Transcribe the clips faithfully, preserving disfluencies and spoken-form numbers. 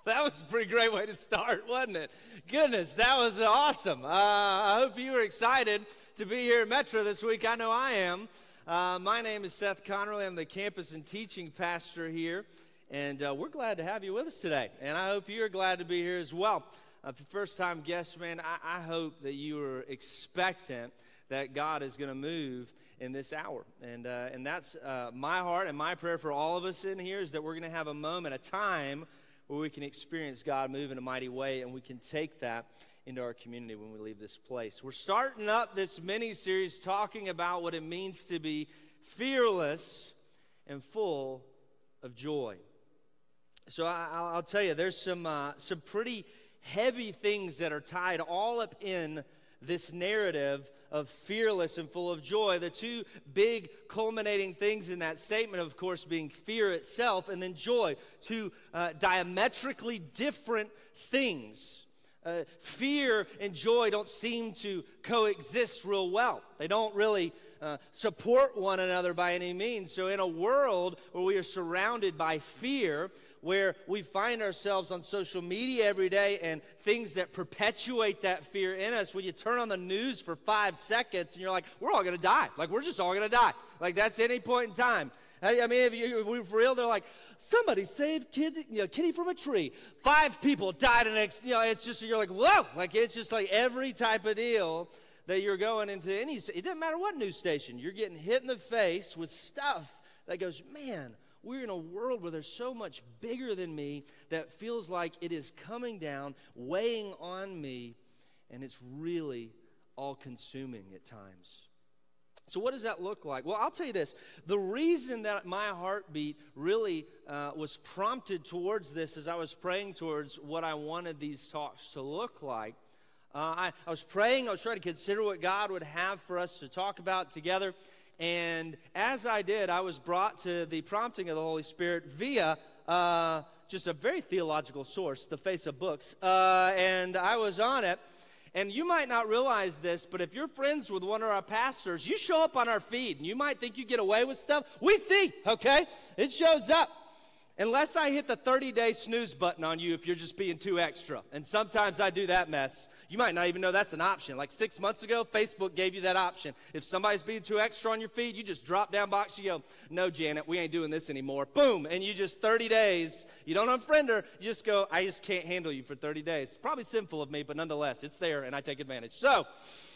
That was a pretty great way to start, wasn't it? Goodness, that was awesome. Uh, I hope you were excited to be here at Metro this week. I know I am. Uh, my name is Seth Connerly. I'm the campus and teaching pastor here, and uh, we're glad to have you with us today. And I hope you're glad to be here as well. Uh, for first-time guests, man, I, I hope that you are expectant that God is going to move in this hour. And uh, and that's uh, my heart and my prayer for all of us in here is that we're going to have a moment, a time where we can experience God move in a mighty way, and we can take that into our community when we leave this place. We're starting up this mini-series talking about what it means to be fearless and full of joy. So I, I'll tell you, there's some uh, some pretty heavy things that are tied all up in this narrative of fearless and full of joy. The two big culminating things in that statement, of course, being fear itself and then joy. Two uh, diametrically different things. Uh, fear and joy don't seem to coexist real well. They don't really uh, support one another by any means. So in a world where we are surrounded by fear, where we find ourselves on social media every day and things that perpetuate that fear in us, when you turn on the news for five seconds and you're like, we're all going to die. Like, we're just all going to die. Like, that's any point in time. I mean, if, you, if we're for real, they're like, somebody saved kid, you know, kitty from a tree. Five people died in next, you know, it's just, you're like, whoa. Like, it's just like every type of deal that you're going into any, it doesn't matter what news station, you're getting hit in the face with stuff that goes, man, we're in a world where there's so much bigger than me that feels like it is coming down, weighing on me, and it's really all-consuming at times. So what does that look like? Well, I'll tell you this. The reason that my heartbeat really uh, was prompted towards this as I was praying towards what I wanted these talks to look like, uh, I, I was praying, I was trying to consider what God would have for us to talk about together. And as I did, I was brought to the prompting of the Holy Spirit via uh, just a very theological source, the Face of Books. Uh, and I was on it. And you might not realize this, but if you're friends with one of our pastors, you show up on our feed. And you might think you get away with stuff. We see, okay? It shows up. Unless I hit the thirty-day snooze button on you if you're just being too extra. And sometimes I do that mess. You might not even know that's an option. Like six months ago, Facebook gave you that option. If somebody's being too extra on your feed, you just drop down box, you go, no, Janet, we ain't doing this anymore. Boom, and you just thirty days. You don't unfriend her. You just go, I just can't handle you for thirty days. It's probably sinful of me, but nonetheless, it's there, and I take advantage. So,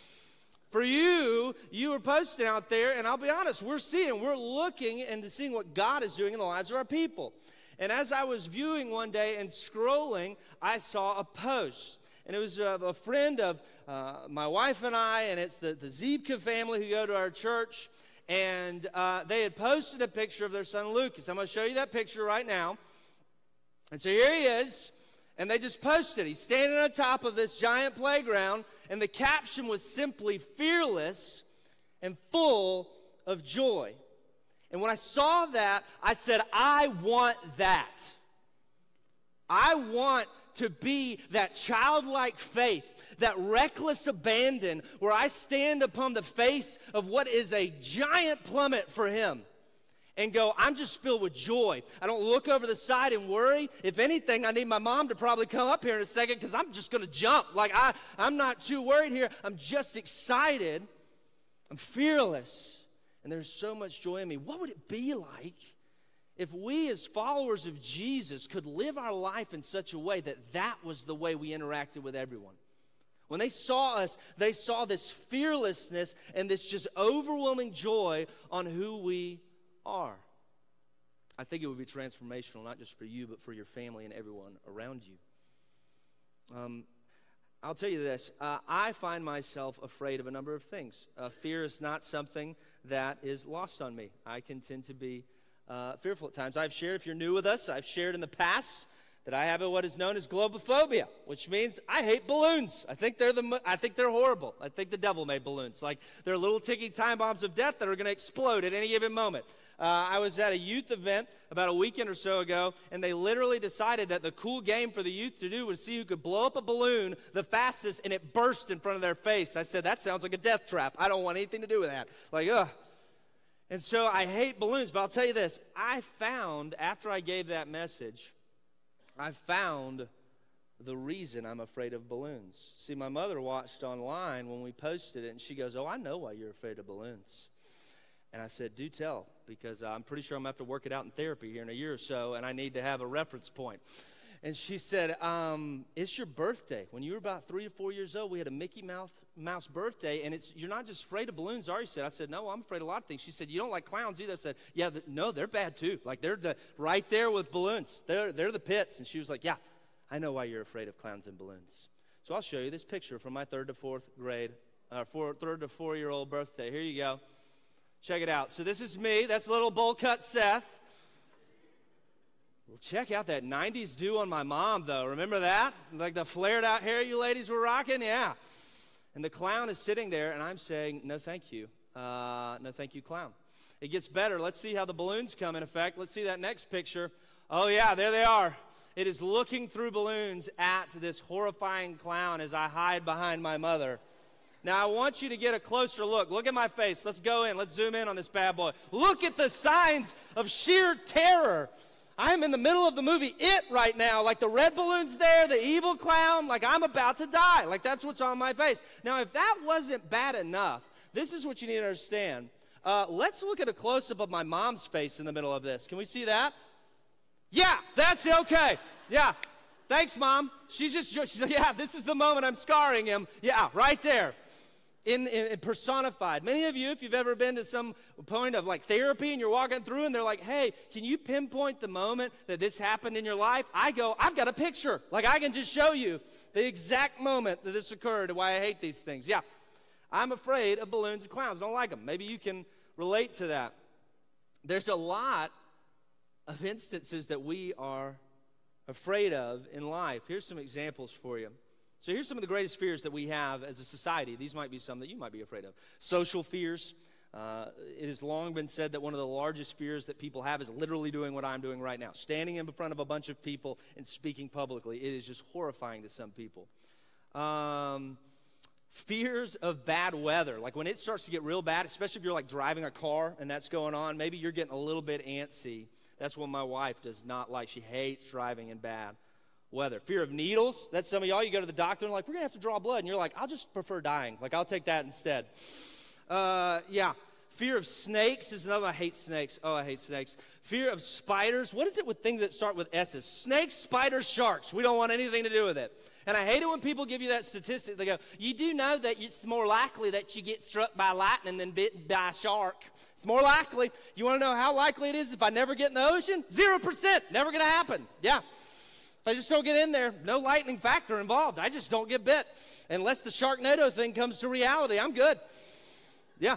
for you, you are posting out there, and I'll be honest, we're seeing, we're looking into seeing what God is doing in the lives of our people. And as I was viewing one day and scrolling, I saw a post. And it was a, a friend of uh, my wife and I, and it's the, the Ziebke family who go to our church. And uh, they had posted a picture of their son Lucas. I'm going to show you that picture right now. And so here he is. And they just posted. He's standing on top of this giant playground. And the caption was simply fearless and full of joy. And when I saw that, I said, I want that. I want to be that childlike faith, that reckless abandon, where I stand upon the face of what is a giant plummet for him and go, I'm just filled with joy. I don't look over the side and worry. If anything, I need my mom to probably come up here in a second because I'm just going to jump. Like, I, I'm not too worried here. I'm just excited. I'm fearless. And there's so much joy in me. What would it be like if we as followers of Jesus could live our life in such a way that that was the way we interacted with everyone? When they saw us, they saw this fearlessness and this just overwhelming joy on who we are. I think it would be transformational, not just for you, but for your family and everyone around you. Um, I'll tell you this, uh, I find myself afraid of a number of things. Uh, fear is not something that is lost on me. I can tend to be uh, fearful at times. I've shared, if you're new with us, I've shared in the past that I have what is known as globophobia, which means I hate balloons. I think they're the I think they're horrible. I think the devil made balloons. Like, they're little ticking time bombs of death that are going to explode at any given moment. Uh, I was at a youth event about a weekend or so ago, and they literally decided that the cool game for the youth to do was see who could blow up a balloon the fastest, and it burst in front of their face. I said, that sounds like a death trap. I don't want anything to do with that. Like, ugh. And so I hate balloons, but I'll tell you this. I found, after I gave that message, I found the reason I'm afraid of balloons. See, my mother watched online when we posted it, and she goes, oh, I know why you're afraid of balloons. And I said, do tell, because I'm pretty sure I'm going to have to work it out in therapy here in a year or so, and I need to have a reference point. And she said, um, it's your birthday. When you were about three or four years old, we had a Mickey Mouse, Mouse birthday, and it's you're not just afraid of balloons, are you? Said, I said, no, I'm afraid of a lot of things. She said, you don't like clowns either. I said, yeah, the, no, they're bad too. Like, they're the, right there with balloons. They're, they're the pits. And she was like, yeah, I know why you're afraid of clowns and balloons. So I'll show you this picture from my third to fourth grade, uh, four, third to four-year-old birthday. Here you go. Check it out. So this is me. That's little bowl cut Seth. Well, check out that nineties do on my mom, though. Remember that? Like the flared out hair you ladies were rocking? Yeah. And the clown is sitting there, and I'm saying, no, thank you. Uh, no, thank you, clown. It gets better. Let's see how the balloons come in effect. Let's see that next picture. Oh, yeah, there they are. It is looking through balloons at this horrifying clown as I hide behind my mother. Now, I want you to get a closer look. Look at my face. Let's go in. Let's zoom in on this bad boy. Look at the signs of sheer terror. I'm in the middle of the movie It right now. Like the red balloon's there, the evil clown. Like I'm about to die. Like that's what's on my face. Now, if that wasn't bad enough, this is what you need to understand. Uh, let's look at a close-up of my mom's face in the middle of this. Can we see that? Yeah, that's it. Okay. Yeah. Thanks, Mom. She's just, she's like, yeah, this is the moment I'm scarring him. Yeah, right there. In, in personified. Many of you, if you've ever been to some point of like therapy and you're walking through and they're like, hey, can you pinpoint the moment that this happened in your life? I go, I've got a picture. Like I can just show you the exact moment that this occurred and why I hate these things. Yeah, I'm afraid of balloons and clowns. Don't like them. Maybe you can relate to that. There's a lot of instances that we are afraid of in life. Here's some examples for you. So here's some of the greatest fears that we have as a society. These might be some that you might be afraid of. Social fears. Uh, it has long been said that one of the largest fears that people have is literally doing what I'm doing right now. Standing in front of a bunch of people and speaking publicly. It is just horrifying to some people. Um, fears of bad weather. Like when it starts to get real bad, especially if you're like driving a car and that's going on, maybe you're getting a little bit antsy. That's what my wife does not like. She hates driving in bad weather. Fear of needles. That's some of y'all. You go to the doctor and like, we're going to have to draw blood. And you're like, I'll just prefer dying. Like, I'll take that instead. Uh, yeah. Fear of snakes is another. I hate snakes. Oh, I hate snakes. Fear of spiders. What is it with things that start with S's? Snakes, spiders, sharks. We don't want anything to do with it. And I hate it when people give you that statistic. They go, you do know that it's more likely that you get struck by lightning than bitten by a shark. It's more likely. You want to know how likely it is if I never get in the ocean? Zero percent. Never going to happen. Yeah. I just don't get in there. No lightning factor involved. I just don't get bit. Unless the Sharknado thing comes to reality, I'm good. Yeah.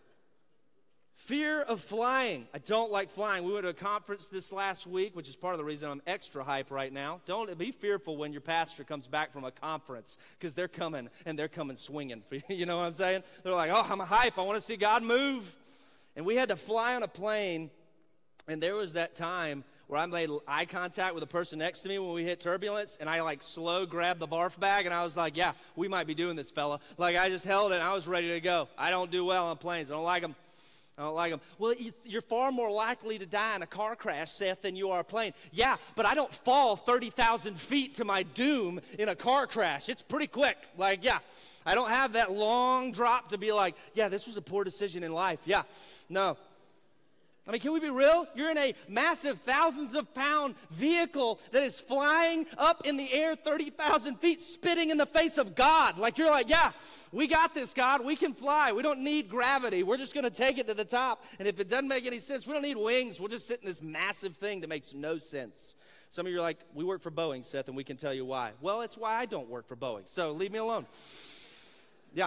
Fear of flying. I don't like flying. We went to a conference this last week, which is part of the reason I'm extra hype right now. Don't be fearful when your pastor comes back from a conference because they're coming and they're coming swinging. You know what I'm saying? They're like, oh, I'm hype. I want to see God move. And we had to fly on a plane, and there was that time where I made eye contact with the person next to me when we hit turbulence, and I, like, slow grabbed the barf bag, and I was like, yeah, we might be doing this, fella. Like, I just held it, and I was ready to go. I don't do well on planes. I don't like them. I don't like them. Well, you're far more likely to die in a car crash, Seth, than you are a plane. Yeah, but I don't fall thirty thousand feet to my doom in a car crash. It's pretty quick. Like, yeah, I don't have that long drop to be like, yeah, this was a poor decision in life. Yeah, no. I mean, can we be real? You're in a massive thousands of pound vehicle that is flying up in the air thirty thousand feet, spitting in the face of God. Like, you're like, yeah, we got this, God. We can fly. We don't need gravity. We're just going to take it to the top. And if it doesn't make any sense, we don't need wings. We'll just sit in this massive thing that makes no sense. Some of you are like, we work for Boeing, Seth, and we can tell you why. Well, it's why I don't work for Boeing. So leave me alone. Yeah.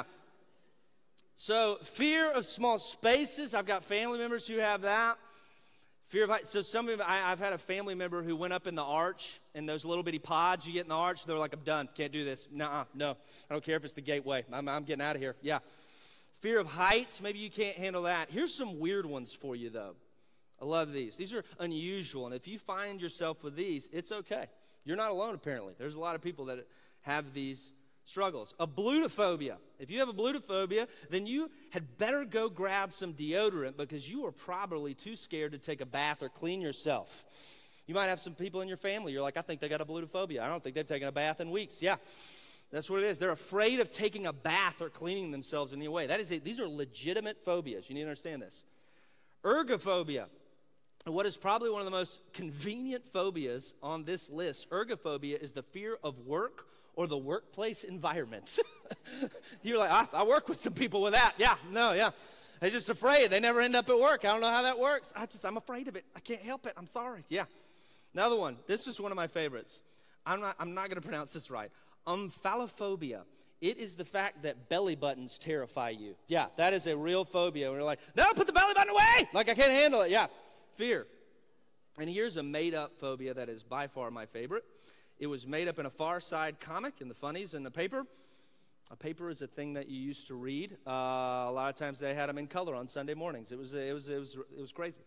So fear of small spaces. I've got family members who have that. Fear of heights. So some of I, I've had a family member who went up in the arch, in those little bitty pods you get in the arch. They're like, I'm done. Can't do this. Nuh-uh. No. I don't care if it's the gateway. I'm, I'm getting out of here. Yeah. Fear of heights. Maybe you can't handle that. Here's some weird ones for you, though. I love these. These are unusual. And if you find yourself with these, it's okay. You're not alone, apparently. There's a lot of people that have these struggles. A blutophobia. If you have a blutophobia, then you had better go grab some deodorant because you are probably too scared to take a bath or clean yourself. You might have some people in your family, you're like, I think they got a ballotophobia. I don't think they've taken a bath in weeks. Yeah, that's what it is. They're afraid of taking a bath or cleaning themselves in any way. That is a, these are legitimate phobias. You need to understand this. Ergophobia, what is probably one of the most convenient phobias on this list. Ergophobia is the fear of work or the workplace environment. You're like, I, I work with some people with that. Yeah, no, yeah. They're just afraid. They never end up at work. I don't know how that works. I just, I'm afraid of it. I can't help it. I'm sorry. Yeah. Another one. This is one of my favorites. I'm not, I'm not going to pronounce this right. Omphalophobia. It is the fact that belly buttons terrify you. Yeah, that is a real phobia. We're like, no, put the belly button away. Like, I can't handle it. Yeah, fear. And here's a made-up phobia that is by far my favorite. It was made up in a Far Side comic in the funnies in the paper. A paper is a thing that you used to read. Uh, a lot of times they had them in color on Sunday mornings. It was it was it was it was crazy.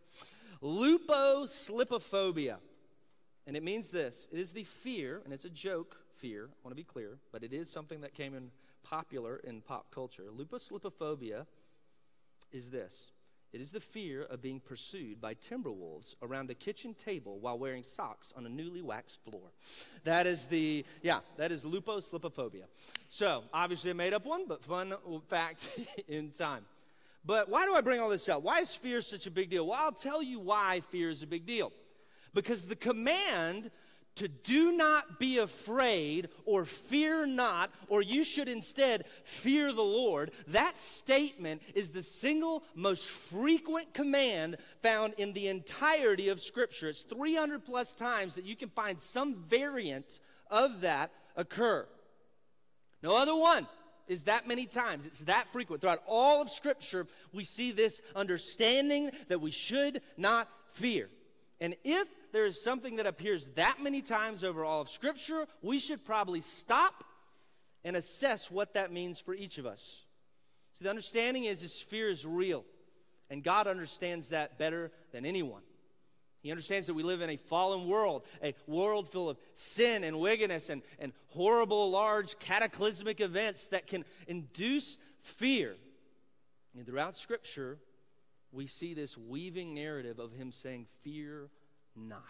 Luposlipophobia, and it means this: it is the fear, and it's a joke fear. I want to be clear, but it is something that came in popular in pop culture. Luposlipophobia is this: it is the fear of being pursued by timber wolves around a kitchen table while wearing socks on a newly waxed floor. That is the, yeah, that is luposlipophobia. So, obviously a made-up one, but fun fact in time. But why do I bring all this up? Why is fear such a big deal? Well, I'll tell you why fear is a big deal. Because the command to do not be afraid or fear not, or you should instead fear the Lord, that statement is the single most frequent command found in the entirety of Scripture. It's three hundred plus times that you can find some variant of that occur. No other one is that many times. It's that frequent. Throughout all of Scripture, we see this understanding that we should not fear. And if there is something that appears that many times over all of Scripture, we should probably stop and assess what that means for each of us. So the understanding is this fear is real, and God understands that better than anyone. He understands that we live in a fallen world, a world full of sin and wickedness and, and horrible, large, cataclysmic events that can induce fear. And throughout Scripture, we see this weaving narrative of him saying, fear not.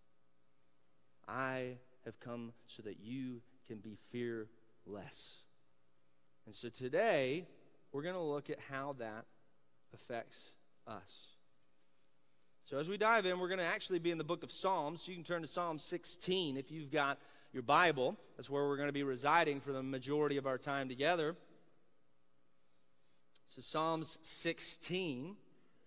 I have come so that you can be fearless. And so today, we're going to look at how that affects us. So as we dive in, we're going to actually be in the book of Psalms. So you can turn to Psalm sixteen if you've got your Bible. That's where we're going to be residing for the majority of our time together. So Psalms sixteen.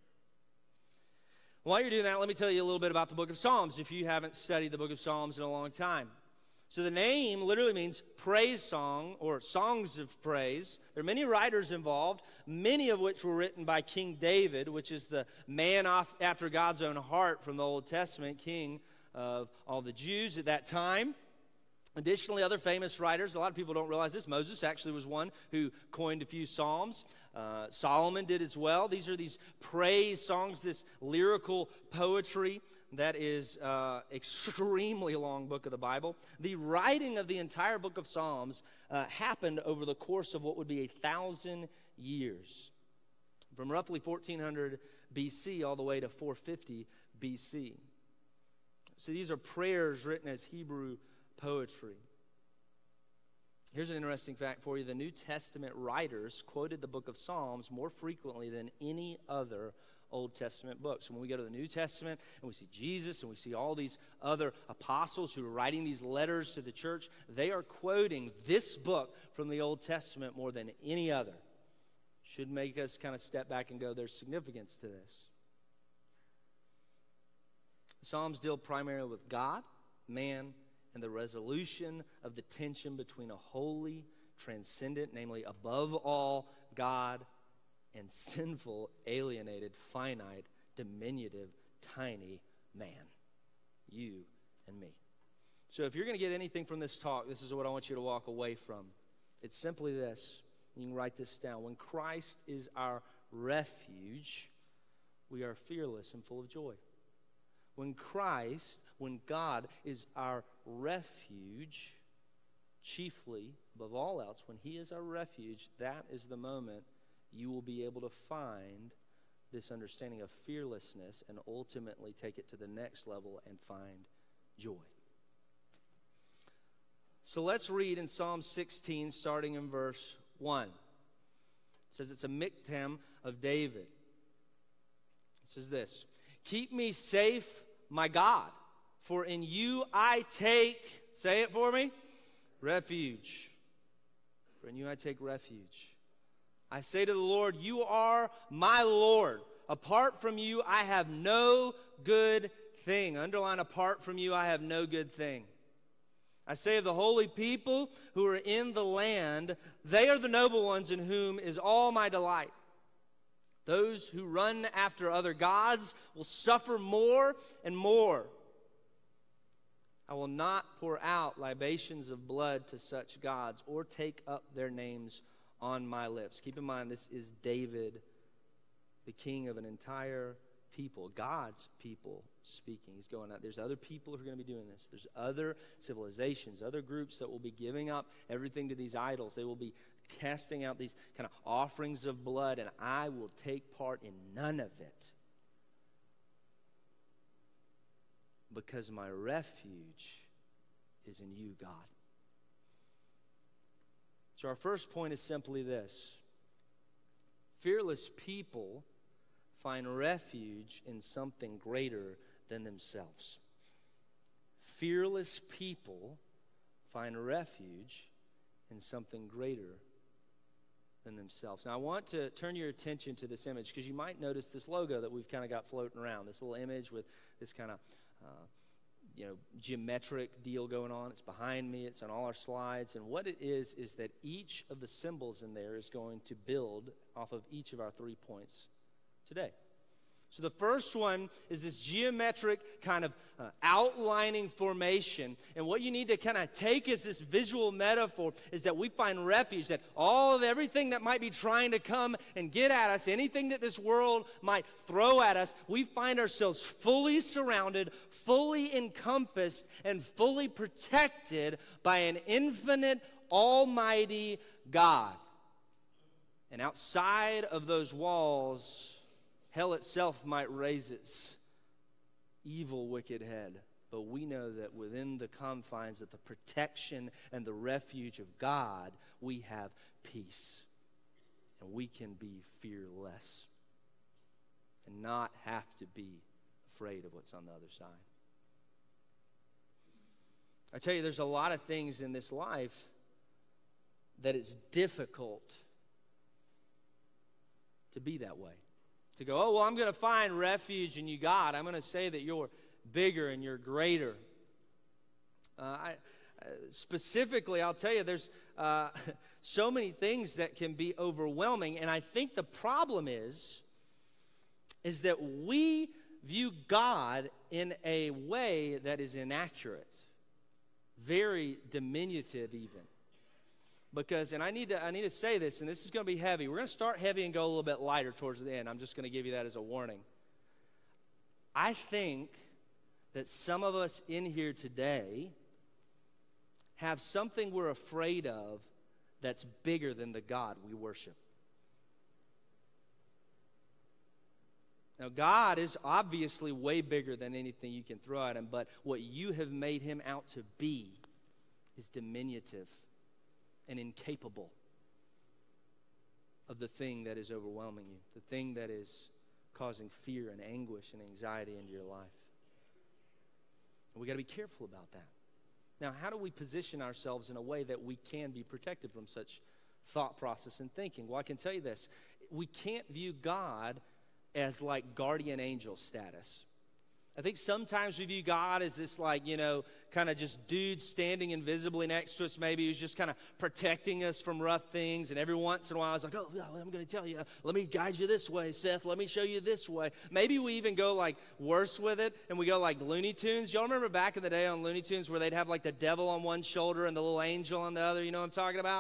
While you're doing that, let me tell you a little bit about the book of Psalms if you haven't studied the book of Psalms in a long time. So the name literally means praise song or songs of praise. There are many writers involved, many of which were written by King David, which is the man off after God's own heart from the Old Testament, king of all the Jews at that time. Additionally, other famous writers, a lot of people don't realize this. Moses actually was one who coined a few psalms. Uh, Solomon did as well. These are these praise songs, this lyrical poetry that is uh, extremely long book of the Bible. The writing of the entire book of Psalms uh, happened over the course of what would be a thousand years, from roughly fourteen hundred B C all the way to four fifty B C. So these are prayers written as Hebrew poetry. Here's an interesting fact for you. The New Testament writers quoted the book of Psalms more frequently than any other Old Testament book. So when we go to the New Testament and we see Jesus and we see all these other apostles who are writing these letters to the church, they are quoting this book from the Old Testament more than any other. Should make us kind of step back and go, there's significance to this. The Psalms deal primarily with God, man, and the resolution of the tension between a holy, transcendent, namely above all, God, and sinful, alienated, finite, diminutive, tiny man. You and me. So if you're going to get anything from this talk, this is what I want you to walk away from. It's simply this. You can write this down. When Christ is our refuge, we are fearless and full of joy. When Christ, when God is our refuge, chiefly, above all else, when he is our refuge, that is the moment you will be able to find this understanding of fearlessness and ultimately take it to the next level and find joy. So let's read in Psalm sixteen, starting in verse one. It says it's a miktam of David. It says this: "Keep me safe, my God, for in you I take," say it for me, "refuge. For in you I take refuge. I say to the Lord, you are my Lord. Apart from you, I have no good thing." Underline, apart from you, I have no good thing. "I say of the holy people who are in the land, they are the noble ones in whom is all my delight. Those who run after other gods will suffer more and more. I will not pour out libations of blood to such gods or take up their names on my lips." Keep in mind, this is David, the king of an entire people, God's people speaking. He's going out. There's other people who are going to be doing this. There's other civilizations, other groups that will be giving up everything to these idols. They will be casting out these kind of offerings of blood, and I will take part in none of it, because my refuge is in you, God. So our first point is simply this: fearless people find refuge in something greater than themselves. Fearless people find refuge in something greater than themselves. Now, I want to turn your attention to this image, because you might notice this logo that we've kind of got floating around, this little image with this kind of uh, you know, geometric deal going on. It's behind me. It's on all our slides. And what it is, is that each of the symbols in there is going to build off of each of our three points today. So the first one is this geometric kind of uh, outlining formation. And what you need to kind of take as this visual metaphor is that we find refuge, that all of everything that might be trying to come and get at us, anything that this world might throw at us, we find ourselves fully surrounded, fully encompassed, and fully protected by an infinite, almighty God. And outside of those walls, hell itself might raise its evil, wicked head. But we know that within the confines of the protection and the refuge of God, we have peace. And we can be fearless and not have to be afraid of what's on the other side. I tell you, there's a lot of things in this life that it's difficult to be that way. To go, oh, well, I'm going to find refuge in you, God. I'm going to say that you're bigger and you're greater. Uh, I, uh, specifically, I'll tell you, there's uh, so many things that can be overwhelming. And I think the problem is, is that we view God in a way that is inaccurate. Very diminutive even. Because, and I need to I need to say this, and this is going to be heavy. We're going to start heavy and go a little bit lighter towards the end. I'm just going to give you that as a warning. I think that some of us in here today have something we're afraid of that's bigger than the God we worship. Now, God is obviously way bigger than anything you can throw at him, but what you have made him out to be is diminutive and incapable of the thing that is overwhelming you, the thing that is causing fear and anguish and anxiety into your life. And we got to be careful about that. Now, how do we position ourselves in a way that we can be protected from such thought process and thinking? Well, I can tell you this. We can't view God as like guardian angel status. I think sometimes we view God as this, like, you know, kind of just dude standing invisibly next to us, maybe who's just kind of protecting us from rough things. And every once in a while, it's like, oh, yeah, I'm going to tell you, let me guide you this way, Seth. Let me show you this way. Maybe we even go, like, worse with it, and we go, like, Looney Tunes. Y'all remember back in the day on Looney Tunes where they'd have, like, the devil on one shoulder and the little angel on the other? You know what I'm talking about?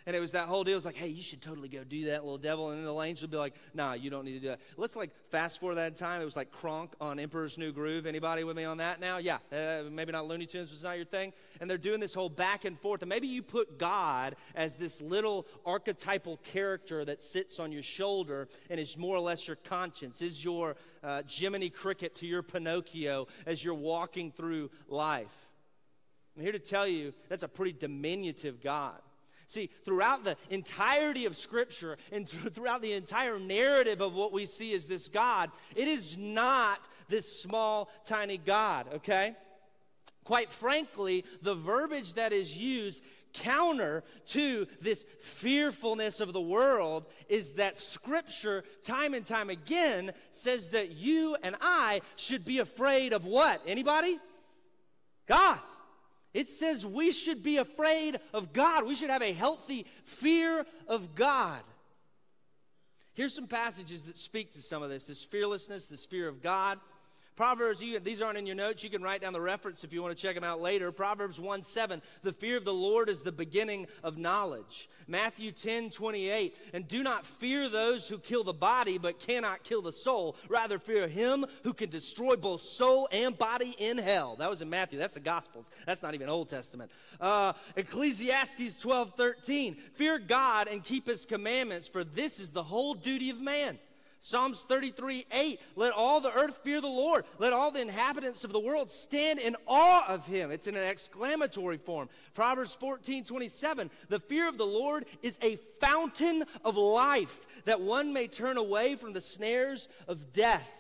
And it was that whole deal. It was like, hey, you should totally go do that, little devil. And then the angel would be like, nah, you don't need to do that. Let's like fast forward that time. It was like Kronk on Emperor's New Groove. Anybody with me on that now? Yeah, uh, maybe not Looney Tunes was not your thing. And they're doing this whole back and forth. And maybe you put God as this little archetypal character that sits on your shoulder and is more or less your conscience, is your uh, Jiminy Cricket to your Pinocchio as you're walking through life. I'm here to tell you that's a pretty diminutive God. See, throughout the entirety of Scripture and th- throughout the entire narrative of what we see as this God, it is not this small, tiny God, okay? Quite frankly, the verbiage that is used counter to this fearfulness of the world is that Scripture, time and time again, says that you and I should be afraid of what? Anybody? God. It says we should be afraid of God. We should have a healthy fear of God. Here's some passages that speak to some of this, this fearlessness, this fear of God. Proverbs, you, these aren't in your notes. You can write down the reference if you want to check them out later. Proverbs one seven, the fear of the Lord is the beginning of knowledge. Matthew ten twenty-eight, and do not fear those who kill the body but cannot kill the soul. Rather fear him who can destroy both soul and body in hell. That was in Matthew. That's the Gospels. That's not even Old Testament. Uh, Ecclesiastes twelve thirteen, fear God and keep his commandments, for this is the whole duty of man. Psalms thirty-three eight, let all the earth fear the Lord. Let all the inhabitants of the world stand in awe of him. It's in an exclamatory form. Proverbs fourteen twenty-seven, the fear of the Lord is a fountain of life, that one may turn away from the snares of death.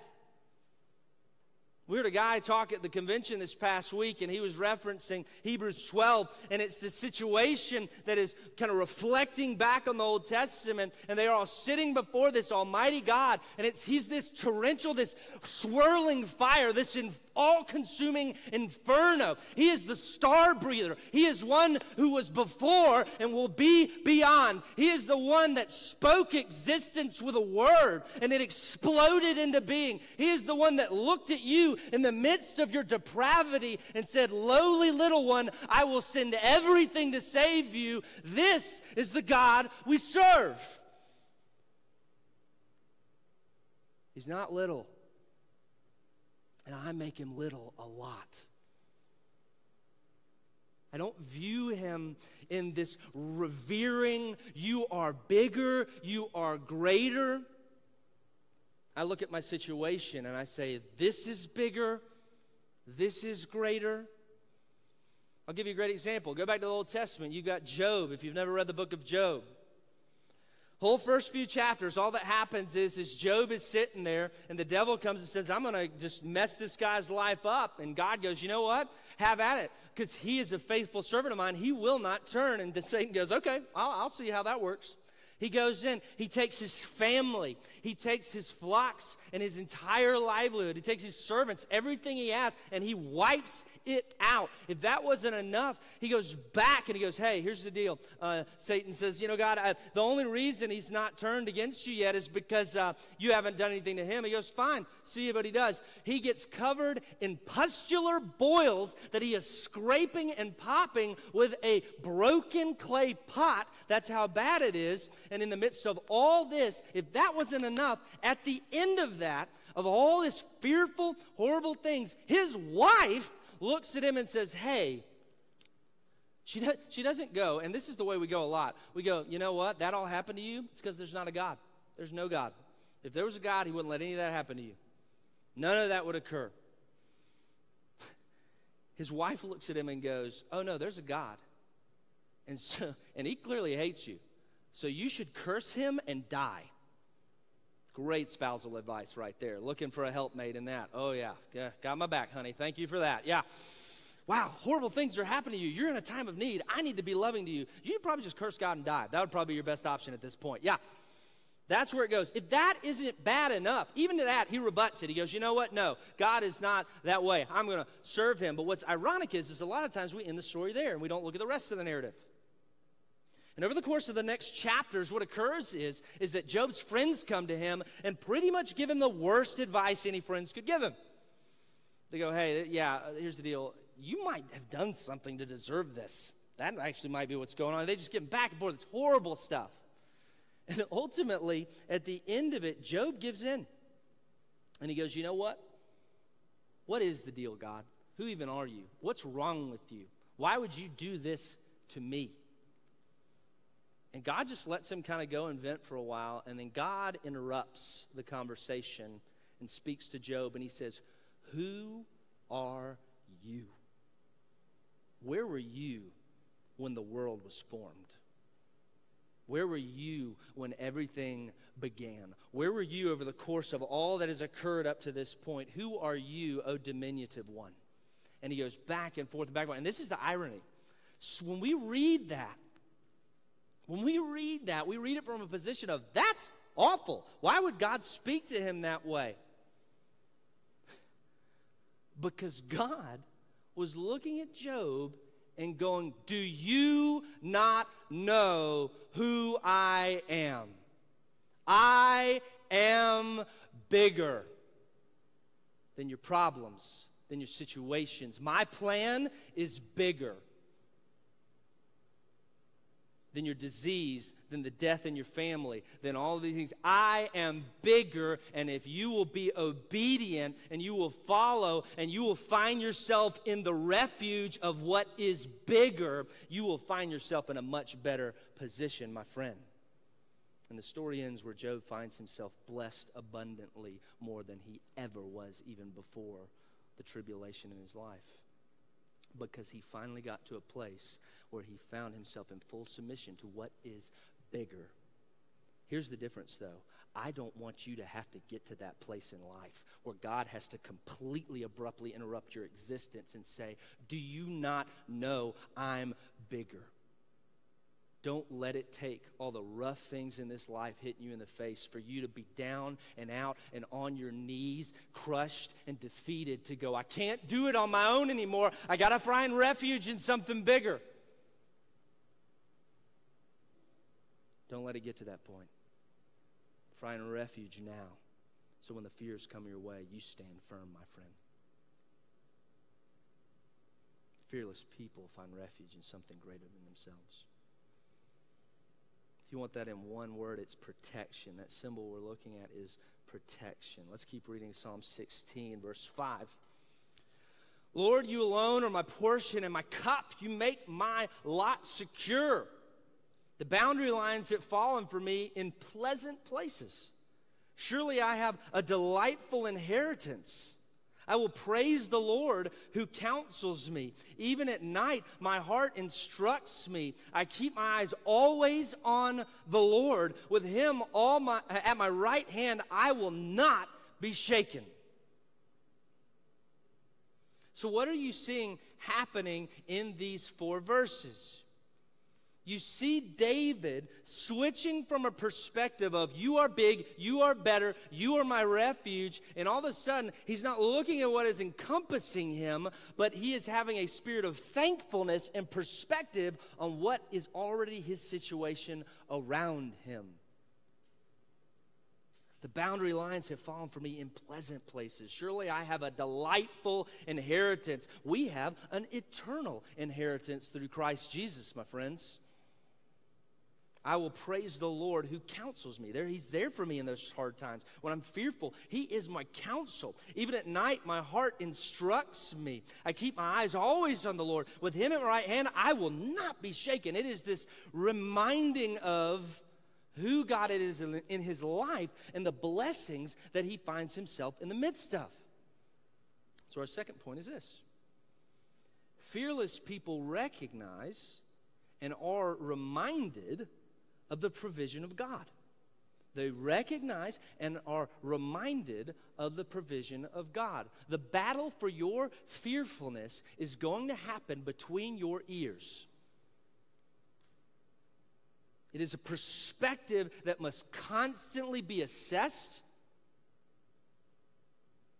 We heard a guy talk at the convention this past week, and he was referencing Hebrews twelve, and it's the situation that is kind of reflecting back on the Old Testament, and they are all sitting before this almighty God, and it's he's this torrential, this swirling fire, this in, all-consuming inferno. He is the star breather. He is one who was before and will be beyond. He is the one that spoke existence with a word, and it exploded into being. He is the one that looked at you in the midst of your depravity and said, lowly little one, I will send everything to save you. This is the God we serve. He's not little. And I make him little a lot. I don't view him in this revering, you are bigger, you are greater. I look at my situation and I say, this is bigger, this is greater. I'll give you a great example. Go back to the Old Testament. You got Job, if you've never read the book of Job. Whole first few chapters, all that happens is, is Job is sitting there, and the devil comes and says, I'm going to just mess this guy's life up. And God goes, you know what? Have at it, because he is a faithful servant of mine. He will not turn. And Satan goes, okay, I'll, I'll see how that works. He goes in, he takes his family, he takes his flocks and his entire livelihood, he takes his servants, everything he has, and he wipes it out. If that wasn't enough, he goes back and he goes, hey, here's the deal. Uh, Satan says, you know, God, I, the only reason he's not turned against you yet is because uh, you haven't done anything to him. He goes, fine, see what he does. He gets covered in pustular boils that he is scraping and popping with a broken clay pot. That's how bad it is. And in the midst of all this, if that wasn't enough, at the end of that, of all this fearful, horrible things, his wife looks at him and says, hey, she, do, she doesn't go, and this is the way we go a lot. We go, you know what, that all happened to you? It's because there's not a God. There's no God. If there was a God, he wouldn't let any of that happen to you. None of that would occur. His wife looks at him and goes, oh no, there's a God. And so, and he clearly hates you. So you should curse him and die. Great spousal advice right there. Looking for a helpmate in that. Oh, yeah. yeah. Got my back, honey. Thank you for that. Yeah. Wow, horrible things are happening to you. You're in a time of need. I need to be loving to you. You'd probably just curse God and die. That would probably be your best option at this point. Yeah. That's where it goes. If that isn't bad enough, even to that, he rebuts it. He goes, you know what? No, God is not that way. I'm going to serve him. But what's ironic is, is a lot of times we end the story there and we don't look at the rest of the narrative. And over the course of the next chapters, what occurs is, is that Job's friends come to him and pretty much give him the worst advice any friends could give him. They go, hey, yeah, here's the deal. You might have done something to deserve this. That actually might be what's going on. They just getting back and forth. It's horrible stuff. And ultimately, at the end of it, Job gives in. And he goes, you know what? What is the deal, God? Who even are you? What's wrong with you? Why would you do this to me? And God just lets him kind of go and vent for a while. And then God interrupts the conversation and speaks to Job. And he says, who are you? Where were you when the world was formed? Where were you when everything began? Where were you over the course of all that has occurred up to this point? Who are you, O diminutive one? And he goes back and forth and back and forth. And this is the irony. So when we read that, when we read that, we read it from a position of, that's awful. Why would God speak to him that way? Because God was looking at Job and going, do you not know who I am? I am bigger than your problems, than your situations. My plan is bigger than your disease, than the death in your family, than all of these things. I am bigger, and if you will be obedient and you will follow and you will find yourself in the refuge of what is bigger, you will find yourself in a much better position, my friend. And the story ends where Job finds himself blessed abundantly more than he ever was even before the tribulation in his life. Because he finally got to a place where he found himself in full submission to what is bigger. Here's the difference, though. I don't want you to have to get to that place in life where God has to completely abruptly interrupt your existence and say, do you not know I'm bigger? Don't let it take all the rough things in this life hitting you in the face for you to be down and out and on your knees, crushed and defeated, to go, I can't do it on my own anymore. I got to find refuge in something bigger. Don't let it get to that point. Find refuge now, so when the fears come your way, you stand firm, my friend. Fearless people find refuge in something greater than themselves. If you want that in one word, it's protection. That symbol we're looking at is protection. Let's keep reading Psalm sixteen, verse five. Lord, you alone are my portion and my cup. You make my lot secure. The boundary lines have fallen for me in pleasant places. Surely I have a delightful inheritance. I will praise the Lord who counsels me. Even at night, my heart instructs me. I keep my eyes always on the Lord. With him all my, at my right hand, I will not be shaken. So what are you seeing happening in these four verses? You see David switching from a perspective of you are big, you are better, you are my refuge, and all of a sudden he's not looking at what is encompassing him, but he is having a spirit of thankfulness and perspective on what is already his situation around him. The boundary lines have fallen for me in pleasant places. Surely I have a delightful inheritance. We have an eternal inheritance through Christ Jesus, my friends. I will praise the Lord who counsels me. There, he's there for me in those hard times. When I'm fearful, he is my counsel. Even at night, my heart instructs me. I keep my eyes always on the Lord. With him at my right hand, I will not be shaken. It is this reminding of who God is in, in his life and the blessings that he finds himself in the midst of. So our second point is this. Fearless people recognize and are reminded of the provision of God. They recognize and are reminded of the provision of God. The battle for your fearfulness is going to happen between your ears. It is a perspective that must constantly be assessed.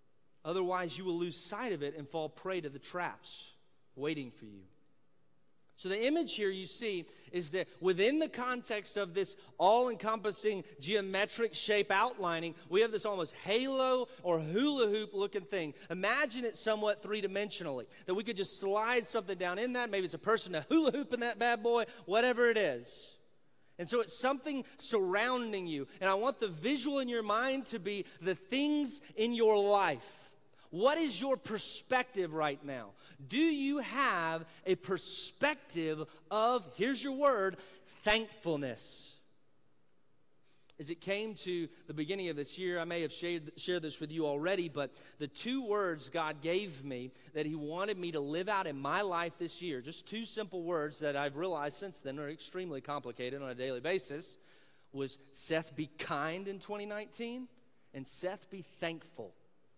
Otherwise, you will lose sight of it and fall prey to the traps waiting for you. So the image here you see is that within the context of this all-encompassing geometric shape outlining, we have this almost halo or hula hoop looking thing. Imagine it somewhat three-dimensionally, that we could just slide something down in that. Maybe it's a person to hula hoop in that bad boy, whatever it is. And so it's something surrounding you. And I want the visual in your mind to be the things in your life. What is your perspective right now? Do you have a perspective of, here's your word, thankfulness? As it came to the beginning of this year, I may have shared, shared this with you already, but the two words God gave me that He wanted me to live out in my life this year, just two simple words that I've realized since then are extremely complicated on a daily basis, was Seth, be kind in twenty nineteen, and Seth, be thankful.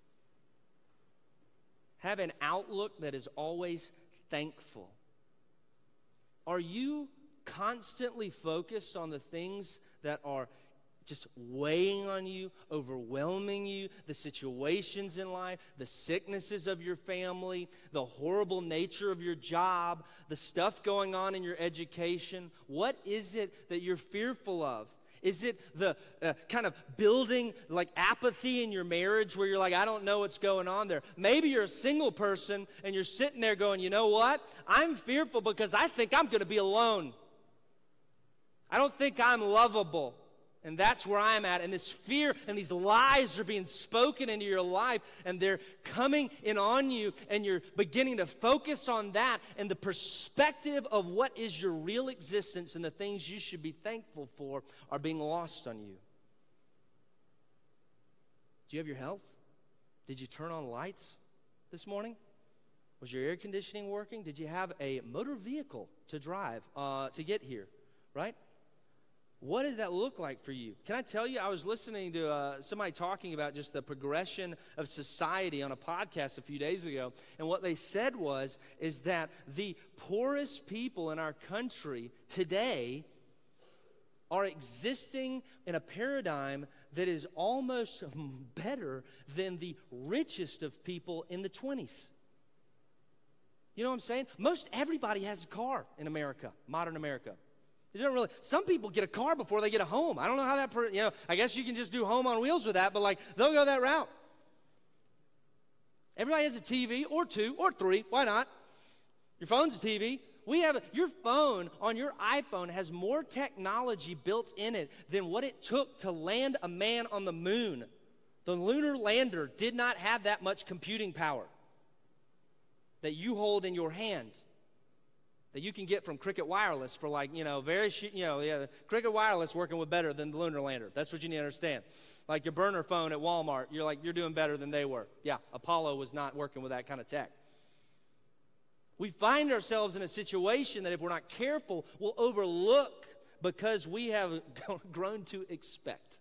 Have an outlook that is always thankful. Are you constantly focused on the things that are just weighing on you, overwhelming you, the situations in life, the sicknesses of your family, the horrible nature of your job, the stuff going on in your education? What is it that you're fearful of? Is it the uh, kind of building like apathy in your marriage where you're like, I don't know what's going on there? Maybe you're a single person and you're sitting there going, you know what? I'm fearful because I think I'm going to be alone. I don't think I'm lovable. And that's where I'm at. And this fear and these lies are being spoken into your life, and they're coming in on you, and you're beginning to focus on that, and the perspective of what is your real existence and the things you should be thankful for are being lost on you. Do you have your health? Did you turn on lights this morning? Was your air conditioning working? Did you have a motor vehicle to drive uh, to get here, right? What did that look like for you? Can I tell you, I was listening to uh, somebody talking about just the progression of society on a podcast a few days ago, and what they said was, is that the poorest people in our country today are existing in a paradigm that is almost better than the richest of people in the twenties. You know what I'm saying? Most everybody has a car in America, modern America. You don't really, some people get a car before they get a home. I don't know how that, per, you know, I guess you can just do home on wheels with that, but like, they'll go that route. Everybody has a T V, or two, or three, why not? Your phone's a T V. We have, a, your phone on your iPhone has more technology built in it than what it took to land a man on the moon. The lunar lander did not have that much computing power that you hold in your hand, that you can get from Cricket Wireless for like, you know, very, you know, yeah, Cricket Wireless working with better than the lunar lander. That's what you need to understand. Like your burner phone at Walmart, you're like, you're doing better than they were. Yeah, Apollo was not working with that kind of tech. We find ourselves in a situation that if we're not careful, we'll overlook because we have grown to expect.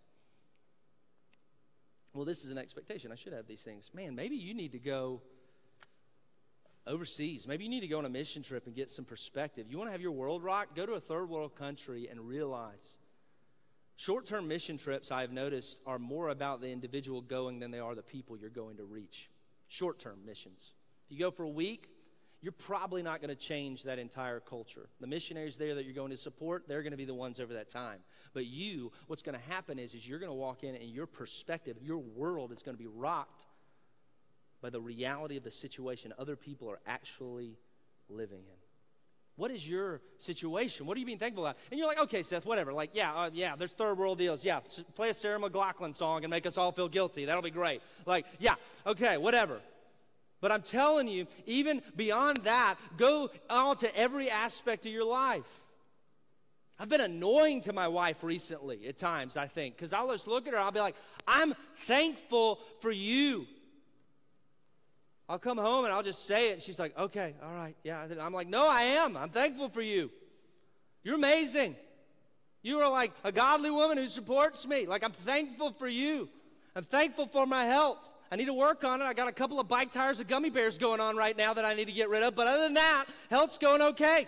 Well, this is an expectation. I should have these things. Man, maybe you need to go overseas. Maybe you need to go on a mission trip and get some perspective. You want to have your world rocked? Go to a third world country and realize short-term mission trips, I've noticed, are more about the individual going than they are the people you're going to reach. Short-term missions. If you go for a week, you're probably not going to change that entire culture. The missionaries there that you're going to support, they're going to be the ones over that time. But you, what's going to happen is, is you're going to walk in and your perspective, your world is going to be rocked by the reality of the situation other people are actually living in. What is your situation? What are you being thankful about? And you're like, okay, Seth, whatever. Like, yeah, uh, yeah, there's third world deals. Yeah, play a Sarah McLachlan song and make us all feel guilty. That'll be great. Like, yeah, okay, whatever. But I'm telling you, even beyond that, go on to every aspect of your life. I've been annoying to my wife recently at times, I think, because I'll just look at her, I'll be like, I'm thankful for you. I'll come home and I'll just say it, and she's like, okay, all right, yeah. I'm like, no, I am. I'm thankful for you. You're amazing. You are like a godly woman who supports me. Like, I'm thankful for you. I'm thankful for my health. I need to work on it. I got a couple of bike tires of gummy bears going on right now that I need to get rid of, but other than that, health's going okay.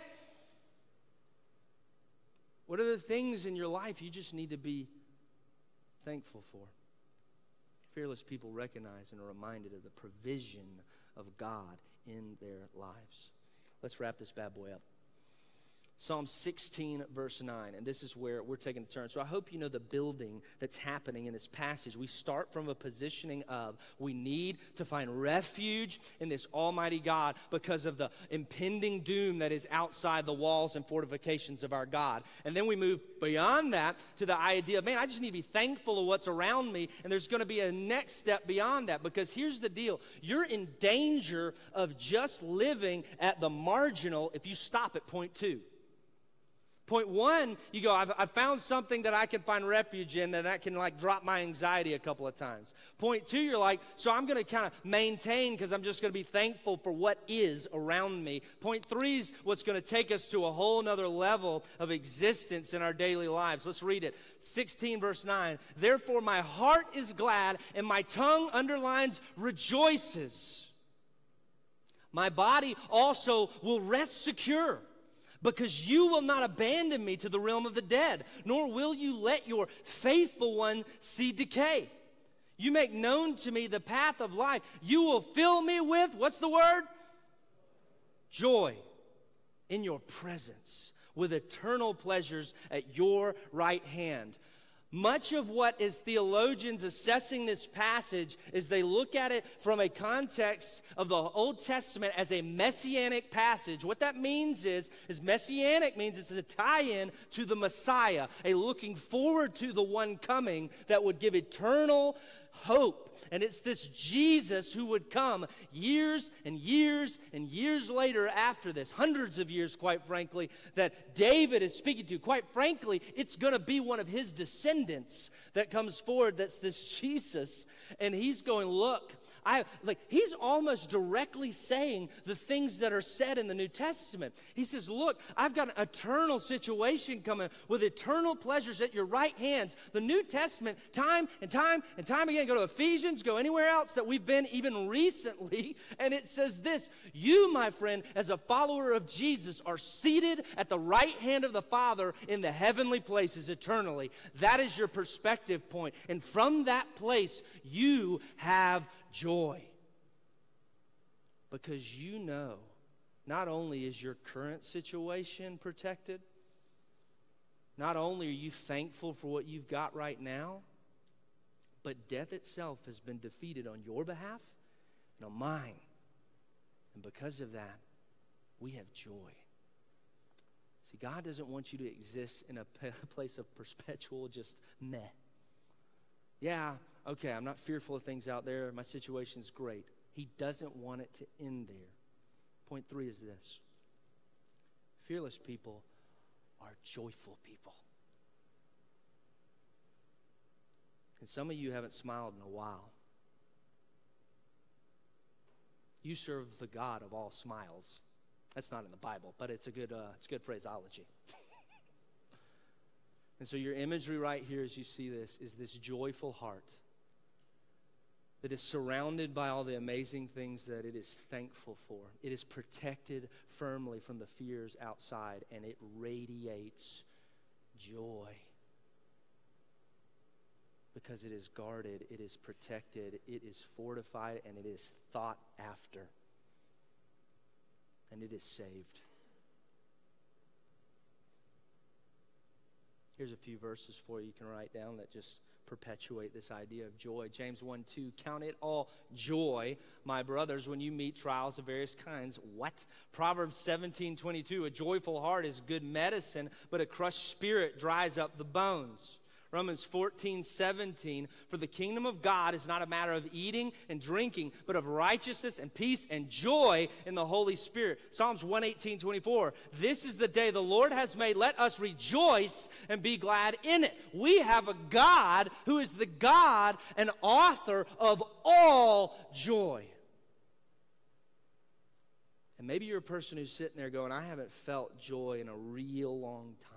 What are the things in your life you just need to be thankful for? Fearless people recognize and are reminded of the provision of God in their lives. Let's wrap this bad boy up. Psalm sixteen, verse nine, and this is where we're taking a turn. So I hope you know the building that's happening in this passage. We start from a positioning of we need to find refuge in this almighty God because of the impending doom that is outside the walls and fortifications of our God. And then we move beyond that to the idea of, man, I just need to be thankful of what's around me, and there's going to be a next step beyond that, because here's the deal. You're in danger of just living at the marginal if you stop at point two. Point one, you go, I've, I've found something that I can find refuge in, and that can like drop my anxiety a couple of times. Point two, you're like, so I'm going to kind of maintain because I'm just going to be thankful for what is around me. Point three is what's going to take us to a whole nother level of existence in our daily lives. Let's read it. sixteen, verse nine. Therefore my heart is glad, and my tongue underlines rejoices. My body also will rest secure, because you will not abandon me to the realm of the dead, nor will you let your faithful one see decay. You make known to me the path of life. You will fill me with, what's the word? Joy in your presence, with eternal pleasures at your right hand. Much of what is theologians assessing this passage is they look at it from a context of the Old Testament as a messianic passage. What that means is, is messianic means it's a tie-in to the Messiah, a looking forward to the one coming that would give eternal hope. And it's this Jesus who would come years and years and years later after this, hundreds of years, quite frankly, that David is speaking to. Quite frankly, it's going to be one of his descendants that comes forward. That's this Jesus. And he's going, look, I like he's almost directly saying the things that are said in the New Testament. He says, look, I've got an eternal situation coming with eternal pleasures at your right hands. The New Testament, time and time and time again, go to Ephesians, go anywhere else that we've been even recently, and it says this: you, my friend, as a follower of Jesus, are seated at the right hand of the Father in the heavenly places eternally. That is your perspective point. And from that place, you have joy, because you know not only is your current situation protected, not only are you thankful for what you've got right now, but death itself has been defeated on your behalf and on mine. And because of that, we have joy. See, God doesn't want you to exist in a place of perpetual just meh. Yeah, okay, I'm not fearful of things out there. My situation's great. He doesn't want it to end there. Point three is this: fearless people are joyful people. And some of you haven't smiled in a while. You serve the God of all smiles. That's not in the Bible, but it's a good, uh, it's good phraseology. And so your imagery right here as you see this is this joyful heart that is surrounded by all the amazing things that it is thankful for. It is protected firmly from the fears outside, and it radiates joy because it is guarded, it is protected, it is fortified, and it is thought after, and it is saved. Here's a few verses for you you can write down that just perpetuate this idea of joy. James one two, count it all joy, my brothers, when you meet trials of various kinds. What? Proverbs seventeen twenty-two, a joyful heart is good medicine, but a crushed spirit dries up the bones. Romans fourteen seventeen, for the kingdom of God is not a matter of eating and drinking, but of righteousness and peace and joy in the Holy Spirit. Psalms one eighteen twenty-four, this is the day the Lord has made. Let us rejoice and be glad in it. We have a God who is the God and author of all joy. And maybe you're a person who's sitting there going, I haven't felt joy in a real long time.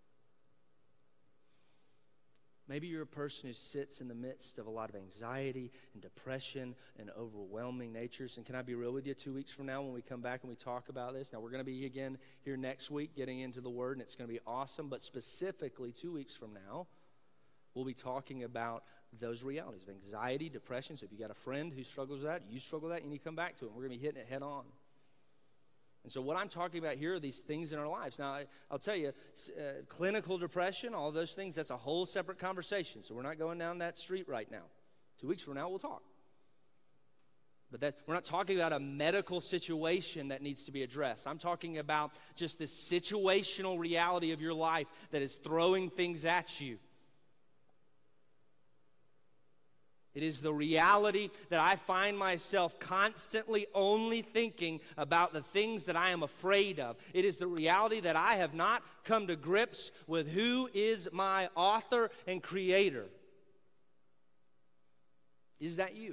Maybe you're a person who sits in the midst of a lot of anxiety and depression and overwhelming natures. And can I be real with you? Two weeks from now when we come back and we talk about this, now we're going to be again here next week getting into the Word, and it's going to be awesome. But specifically two weeks from now, we'll be talking about those realities of anxiety, depression. So if you got a friend who struggles with that, you struggle with that, you need to come back to it. We're going to be hitting it head on. And so what I'm talking about here are these things in our lives. Now, I, I'll tell you, uh, clinical depression, all those things, that's a whole separate conversation. So we're not going down that street right now. Two weeks from now, we'll talk. But that, we're not talking about a medical situation that needs to be addressed. I'm talking about just this situational reality of your life that is throwing things at you. It is the reality that I find myself constantly only thinking about the things that I am afraid of. It is the reality that I have not come to grips with who is my author and creator. Is that you?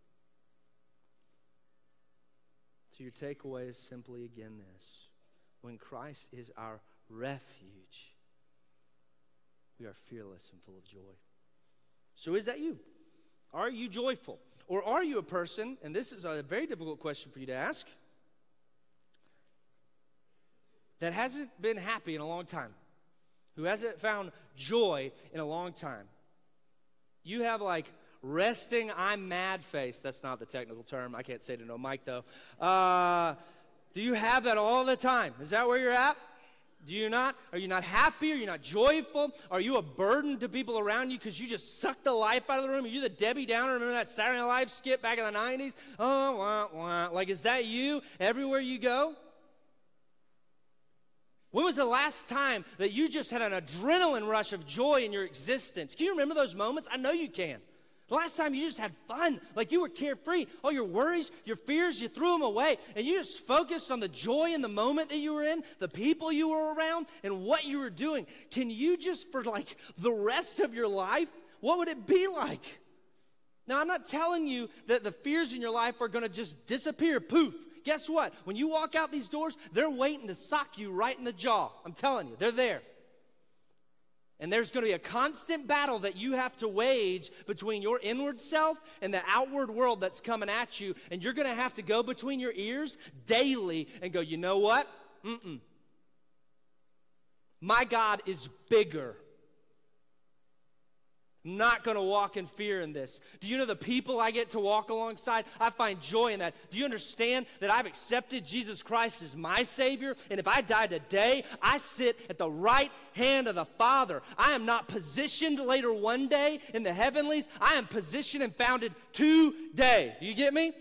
So your takeaway is simply again this. When Christ is our refuge, we are fearless and full of joy. So is that you? Are you joyful? Or are you a person, and this is a very difficult question for you to ask, that hasn't been happy in a long time, who hasn't found joy in a long time? You have like resting I'm mad face. That's not the technical term. I can't say it to no mic though. Uh, do you have that all the time? Is that where you're at? Do you not? Are you not happy? Are you not joyful? Are you a burden to people around you because you just suck the life out of the room? Are you the Debbie Downer? Remember that Saturday Night Live skit back in the nineties? Oh, wah, wah. Like, is that you everywhere you go? When was the last time that you just had an adrenaline rush of joy in your existence? Can you remember those moments? I know you can. The last time you just had fun, like you were carefree. All your worries, your fears, you threw them away. And you just focused on the joy in the moment that you were in, the people you were around, and what you were doing. Can you just, for like the rest of your life, what would it be like? Now, I'm not telling you that the fears in your life are going to just disappear, poof. Guess what? When you walk out these doors, they're waiting to sock you right in the jaw. I'm telling you, they're there. And there's going to be a constant battle that you have to wage between your inward self and the outward world that's coming at you. And you're going to have to go between your ears daily and go, you know what? Mm-mm. My God is bigger. I'm not going to walk in fear in this. Do you know the people I get to walk alongside? I find joy in that. Do you understand that I've accepted Jesus Christ as my Savior? And if I die today, I sit at the right hand of the Father. I am not positioned later one day in the heavenlies. I am positioned and founded today. Do you get me?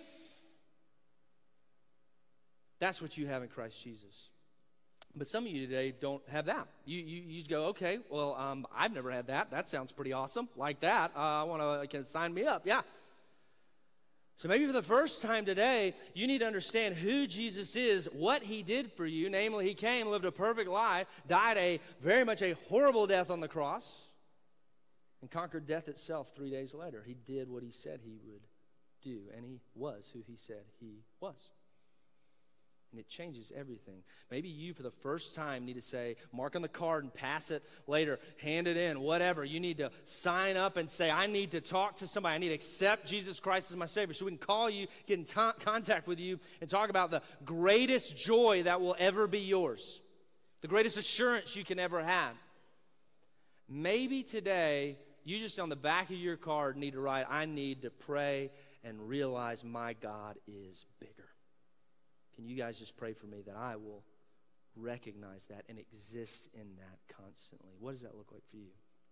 That's what you have in Christ Jesus. But some of you today don't have that. You you, you go, okay, well, um, I've never had that. That sounds pretty awesome. Like that. Uh, I want to, can sign me up. Yeah. So maybe for the first time today, you need to understand who Jesus is, what he did for you. Namely, he came, lived a perfect life, died a very much a horrible death on the cross, and conquered death itself three days later. He did what he said he would do, and he was who he said he was. And it changes everything. Maybe you, for the first time, need to say, mark on the card and pass it later, hand it in, whatever. You need to sign up and say, I need to talk to somebody. I need to accept Jesus Christ as my Savior. So we can call you, get in t- contact with you, and talk about the greatest joy that will ever be yours, the greatest assurance you can ever have. Maybe today, you just on the back of your card need to write, I need to pray and realize my God is bigger. Can you guys just pray for me that I will recognize that and exist in that constantly? What does that look like for you?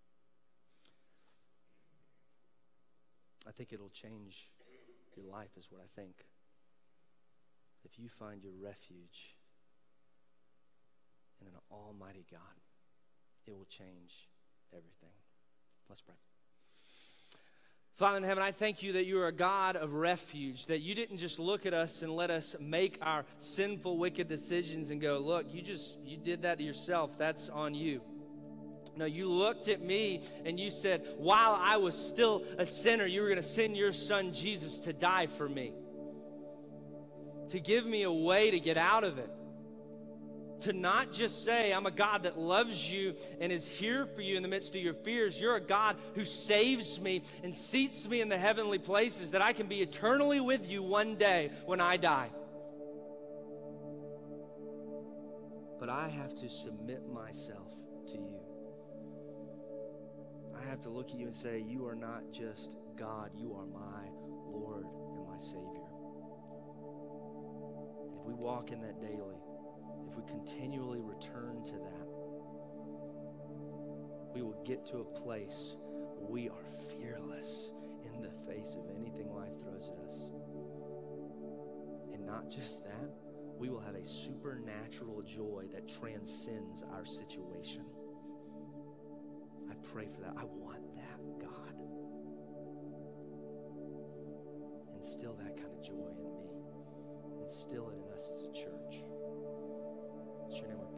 I think it'll change your life is what I think. If you find your refuge in an almighty God, it will change everything. Let's pray. Father in heaven, I thank you that you are a God of refuge, that you didn't just look at us and let us make our sinful, wicked decisions and go, look, you just, you did that to yourself. That's on you. No, you looked at me and you said, while I was still a sinner, you were going to send your son Jesus to die for me, to give me a way to get out of it. To not just say, I'm a God that loves you and is here for you in the midst of your fears. You're a God who saves me and seats me in the heavenly places that I can be eternally with you one day when I die. But I have to submit myself to you. I have to look at you and say, you are not just God, you are my Lord and my Savior. If we we walk in that daily, if we continually return to that, we will get to a place where we are fearless in the face of anything life throws at us. And not just that, we will have a supernatural joy that transcends our situation. I pray for that. I want that, God. Instill that kind of joy in me. Instill it in us as a church. It's your name we